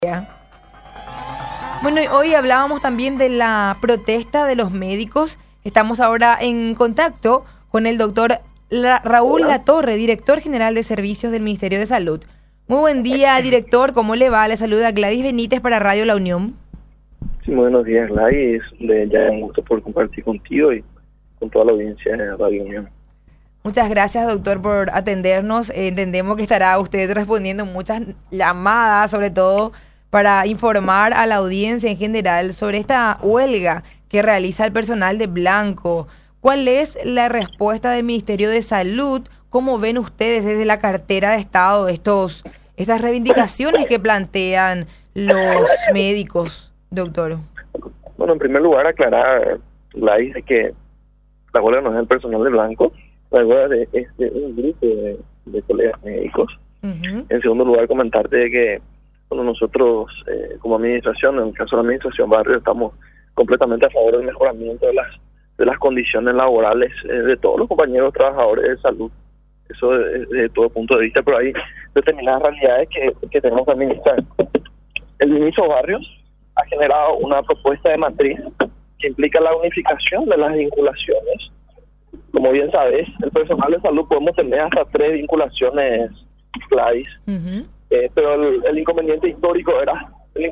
Bueno, y hoy hablábamos también de la protesta de los médicos. Estamos ahora en contacto con el doctor Raúl Latorre, director general de servicios del Ministerio de Salud. Muy buen día, director. ¿Cómo le va? Le saluda Gladys Benítez para Radio La Unión. Sí, muy buenos días, Gladys. Ya un gusto por compartir contigo y con toda la audiencia de Radio Unión. Muchas gracias, doctor, por atendernos. Entendemos que estará usted respondiendo muchas llamadas, sobre todo para informar a la audiencia en general sobre esta huelga que realiza el personal de Blanco. ¿Cuál es la respuesta del Ministerio de Salud? ¿Cómo ven ustedes desde la cartera de Estado estas reivindicaciones que plantean los médicos, doctor? Bueno, en primer lugar, aclarar, Gladys, de que la huelga no es del personal de Blanco, la huelga es de un grupo de colegas médicos. En segundo lugar, comentarte de que nosotros, como administración, en el caso de la administración Barrio, estamos completamente a favor del mejoramiento de las condiciones laborales de todos los compañeros trabajadores de salud. Eso desde todo punto de vista, pero hay determinadas realidades que tenemos que administrar. El ministro Barrios ha generado una propuesta de matriz que implica la unificación de las vinculaciones. Como bien sabes, el personal de salud podemos tener hasta 3 vinculaciones, Gladys. Pero el inconveniente histórico era que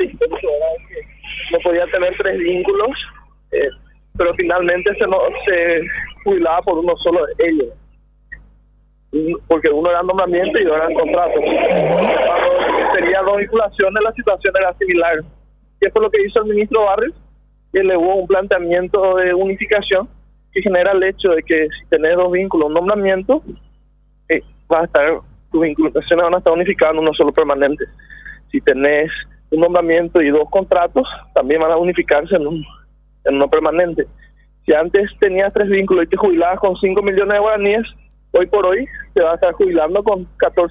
no podía tener 3 vínculos, pero finalmente se jubilaba por uno solo de ellos, porque uno era nombramiento y otro era contrato. Cuando tenía 2 vinculaciones, la situación era similar. ¿Qué fue lo que hizo el ministro Barrios? Que elevó un planteamiento de unificación que genera el hecho de que si tenés 2 vínculos, un nombramiento, tus vinculaciones van a estar unificadas en uno solo permanente. Si tenés un nombramiento y 2 contratos, también van a unificarse en uno permanente. Si antes tenías 3 vínculos y te jubilabas con 5 millones de guaraníes, hoy por hoy te vas a estar jubilando con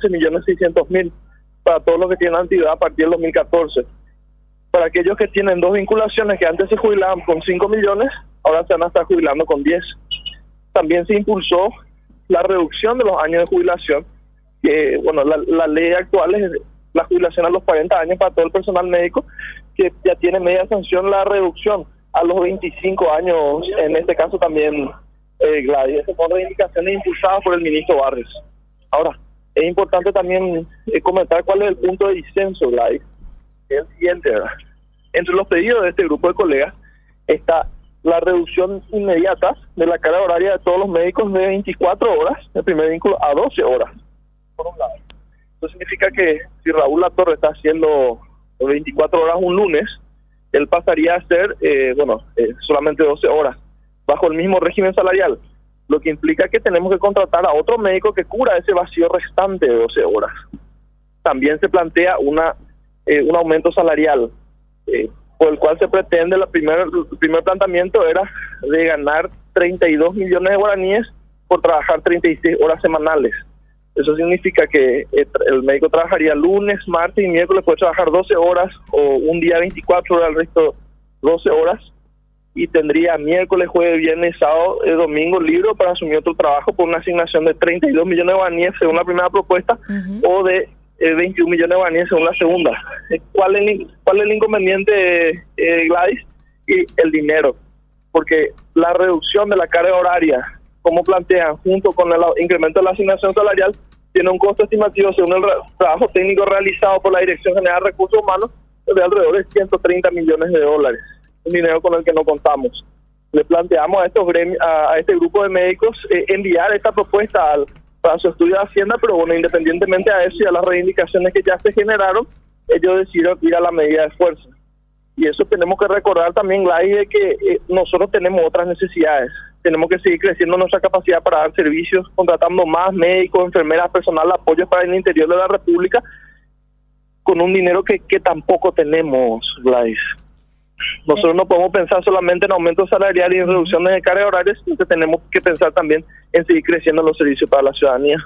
14.600.000 para todos los que tienen antigüedad a partir del 2014. Para aquellos que tienen 2 vinculaciones que antes se jubilaban con 5 millones, ahora se van a estar jubilando con 10. También se impulsó la reducción de los años de jubilación, que bueno, la ley actual es la jubilación a los 40 años para todo el personal médico, que ya tiene media sanción la reducción a los 25 años, en este caso también, Gladys. Estas son reivindicaciones impulsadas por el ministro Barrios. Ahora, es importante también comentar cuál es el punto de disenso, Gladys. Es el siguiente, ¿verdad? Entre los pedidos de este grupo de colegas está la reducción inmediata de la carga horaria de todos los médicos de 24 horas, el primer vínculo, a 12 horas. Por un lado. Eso significa que si Raúl Latorre está haciendo 24 horas un lunes, él pasaría a hacer solamente 12 horas, bajo el mismo régimen salarial, lo que implica que tenemos que contratar a otro médico que cubra ese vacío restante de 12 horas. También se plantea un aumento salarial, por el cual se pretende, el primer planteamiento era de ganar 32 millones de guaraníes por trabajar 36 horas semanales. Eso significa que el médico trabajaría lunes, martes y miércoles, puede trabajar 12 horas o un día 24 horas, el resto 12 horas, y tendría miércoles, jueves, viernes, sábado, domingo libre para asumir otro trabajo por una asignación de 32 millones de guaraníes según la primera propuesta, o de 21 millones de guaraníes según la segunda. ¿Cuál es el inconveniente, Gladys? Y el dinero, porque la reducción de la carga horaria, como plantean, junto con el incremento de la asignación salarial, tiene un costo estimativo según el trabajo técnico realizado por la Dirección General de Recursos Humanos de alrededor de 130 millones de dólares, un dinero con el que no contamos. Le planteamos a este grupo de médicos enviar esta propuesta para su estudio de Hacienda, pero bueno, independientemente a eso y a las reivindicaciones que ya se generaron, ellos decidieron ir a la medida de fuerza. Y eso tenemos que recordar también, Gladys, de que nosotros tenemos otras necesidades. Tenemos que seguir creciendo nuestra capacidad para dar servicios, contratando más médicos, enfermeras, personal de apoyo para el interior de la República, con un dinero que tampoco tenemos, Gladys. Nosotros no podemos pensar solamente en aumento salarial y en reducciones de carga horarias, sino que tenemos que pensar también en seguir creciendo los servicios para la ciudadanía.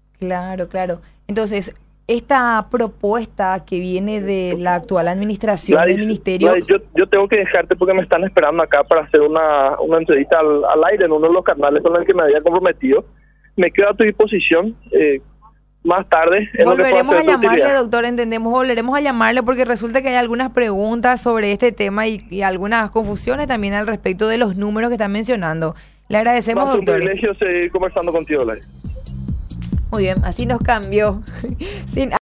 Claro. Entonces, esta propuesta que viene de la actual administración del ministerio... Yo tengo que dejarte porque me están esperando acá para hacer una entrevista al aire en uno de los canales con el que me había comprometido. Me quedo a tu disposición. más tarde en lo que pueda Volveremos ser a de tu llamarle, utilidad. doctor, entendemos, volveremos a llamarle porque resulta que hay algunas preguntas sobre este tema y algunas confusiones también al respecto de los números que están mencionando. Le agradecemos, Va a ser un doctor. privilegio seguir conversando contigo, Lai. Muy bien, así nos cambió. Sin